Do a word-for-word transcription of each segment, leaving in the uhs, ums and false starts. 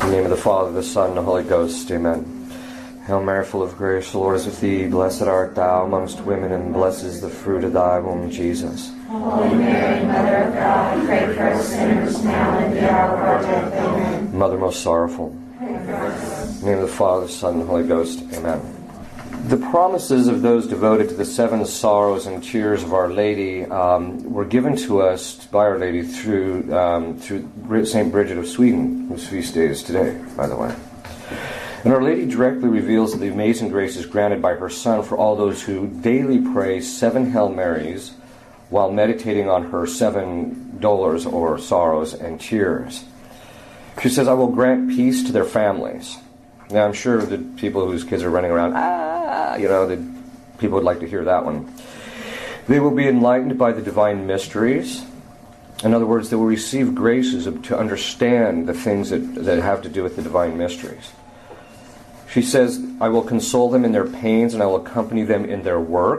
In the name of the Father, the Son, and the Holy Ghost. Amen. Hail Mary, full of grace, the Lord is with thee. Blessed art thou amongst women, and blessed is the fruit of thy womb, Jesus. Holy Mary, Mother of God, pray for us sinners now and at the hour of our death. Amen. Mother most sorrowful. Pray for us. In the name of the Father, the Son, and the Holy Ghost. Amen. The promises of those devoted to the seven sorrows and tears of Our Lady um, were given to us by Our Lady through um, through Saint Bridget of Sweden, whose feast day is today, by the way. And Our Lady directly reveals the amazing graces granted by her Son for all those who daily pray seven Hail Marys while meditating on her seven dolors or sorrows and tears. She says, I will grant peace to their families. Now, I'm sure the people whose kids are running around, ah, you know, the people would like to hear that one. They will be enlightened by the divine mysteries. In other words, they will receive graces to understand the things that, that have to do with the divine mysteries. She says, I will console them in their pains, and I will accompany them in their work.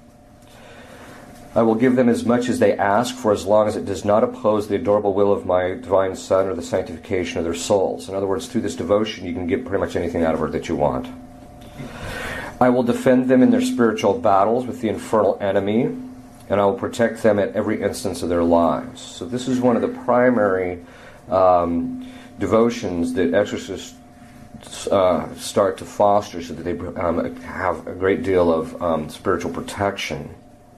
I will give them as much as they ask, for as long as it does not oppose the adorable will of my divine Son or the sanctification of their souls. In other words, through this devotion, you can get pretty much anything out of her that you want. I will defend them in their spiritual battles with the infernal enemy, and I will protect them at every instance of their lives. So this is one of the primary um, devotions that exorcists uh, start to foster so that they um, have a great deal of um, spiritual protection.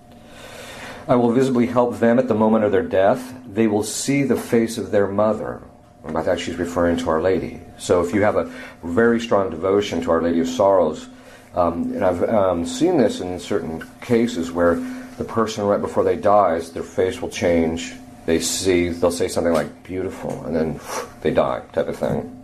I will visibly help them at the moment of their death. They will see the face of their mother. And by that she's referring to Our Lady. So if you have a very strong devotion to Our Lady of Sorrows, um, and I've um, seen this in certain cases where the person right before they dies, their face will change. They see, they'll say something like beautiful, and then they die, type of thing.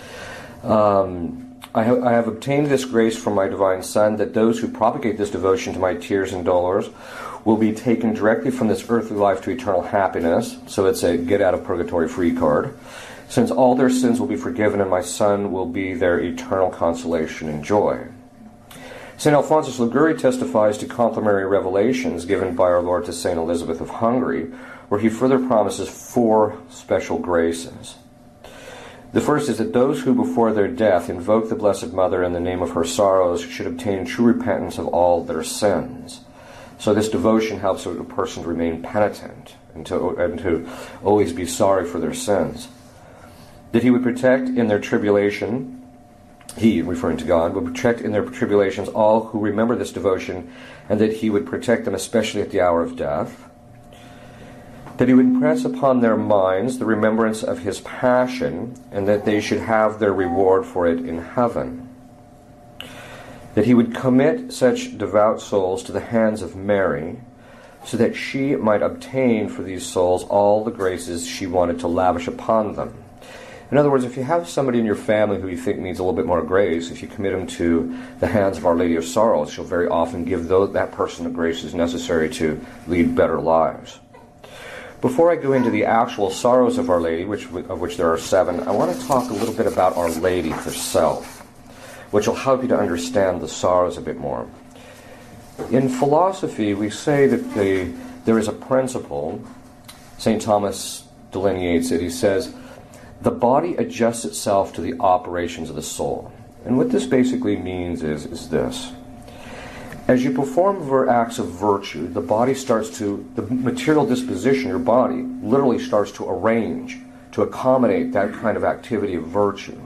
Um, I, ha- I have obtained this grace from my divine Son, that those who propagate this devotion to my tears and dolors will be taken directly from this earthly life to eternal happiness. So it's a get out of purgatory free card. Since all their sins will be forgiven, and my Son will be their eternal consolation and joy. Saint Alphonsus Liguori testifies to complementary revelations given by our Lord to Saint Elizabeth of Hungary, where he further promises four special graces. The first is that those who before their death invoke the Blessed Mother in the name of her sorrows should obtain true repentance of all their sins. So this devotion helps a person to remain penitent and to, and to always be sorry for their sins. That he would protect in their tribulation, he, referring to God, would protect in their tribulations all who remember this devotion, and that he would protect them especially at the hour of death. That he would impress upon their minds the remembrance of his passion, and that they should have their reward for it in heaven. That he would commit such devout souls to the hands of Mary, so that she might obtain for these souls all the graces she wanted to lavish upon them. In other words, if you have somebody in your family who you think needs a little bit more grace, if you commit them to the hands of Our Lady of Sorrows, she'll very often give those, that person the graces necessary to lead better lives. Before I go into the actual sorrows of Our Lady, which, of which there are seven, I want to talk a little bit about Our Lady herself, which will help you to understand the sorrows a bit more. In philosophy, we say that the, there is a principle. Saint Thomas delineates it. He says, the body adjusts itself to the operations of the soul. And what this basically means is, is this. As you perform ver- acts of virtue, the body starts to, the material disposition, your body, literally starts to arrange, to accommodate that kind of activity of virtue.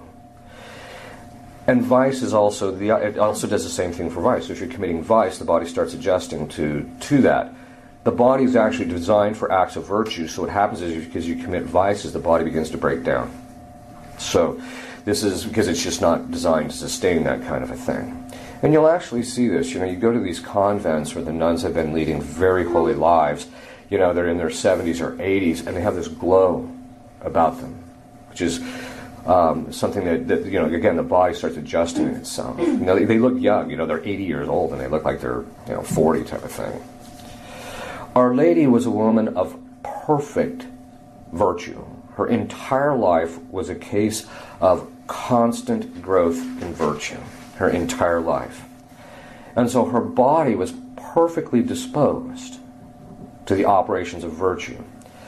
And vice is also, the, it also does the same thing for vice. So if you're committing vice, the body starts adjusting to, to that. The body is actually designed for acts of virtue, so what happens is because you commit vices, the body begins to break down. So this is because it's just not designed to sustain that kind of a thing. And you'll actually see this. You know, you go to these convents where the nuns have been leading very holy lives. You know, they're in their seventies or eighties, and they have this glow about them, which is um, something that, that, you know, again, the body starts adjusting itself. You know, they, they look young. You know, they're eighty years old, and they look like they're, you know, forty type of thing. Our Lady was a woman of perfect virtue. Her entire life was a case of constant growth in virtue. Her entire life. And so her body was perfectly disposed to the operations of virtue.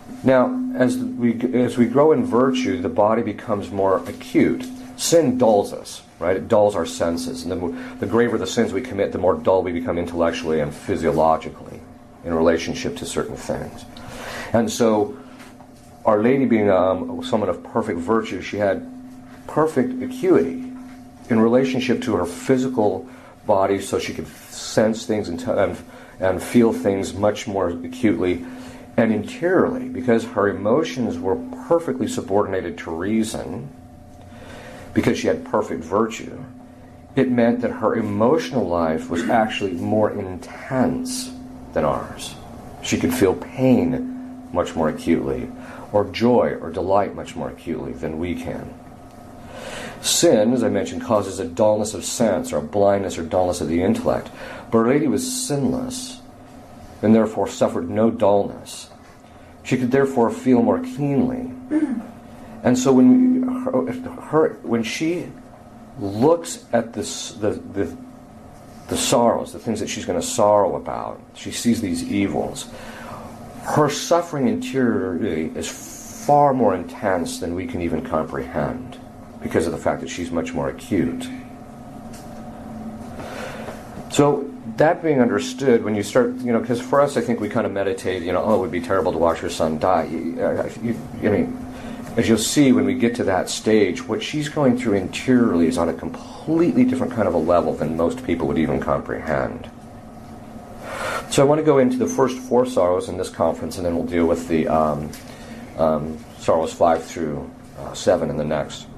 Now, as we as we grow in virtue, the body becomes more acute. Sin dulls us, right? It dulls our senses. And the, more, the graver the sins we commit, the more dull we become intellectually and physiologically in relationship to certain things. And so, Our Lady being um, someone of perfect virtue, she had perfect acuity in relationship to her physical body, so she could sense things and, t- and, and feel things much more acutely. And interiorly, because her emotions were perfectly subordinated to reason, because she had perfect virtue, it meant that her emotional life was actually more intense than ours. She could feel pain much more acutely, or joy or delight much more acutely than we can. Sin, as I mentioned, causes a dullness of sense, or a blindness or dullness of the intellect. But Our Lady was sinless, and therefore suffered no dullness. She could therefore feel more keenly. And so when we, her, her, when she looks at this, the, the, the sorrows, the things that she's going to sorrow about, she sees these evils, her suffering interiorly is far more intense than we can even comprehend, because of the fact that she's much more acute. So that being understood, when you start, you know, because for us, I think we kind of meditate, you know, oh, it would be terrible to watch her son die. You, uh, you, you know, as you'll see when we get to that stage, what she's going through interiorly is on a completely different kind of a level than most people would even comprehend. So I want to go into the first four sorrows in this conference, and then we'll deal with the um, um, sorrows five through uh, seven in the next.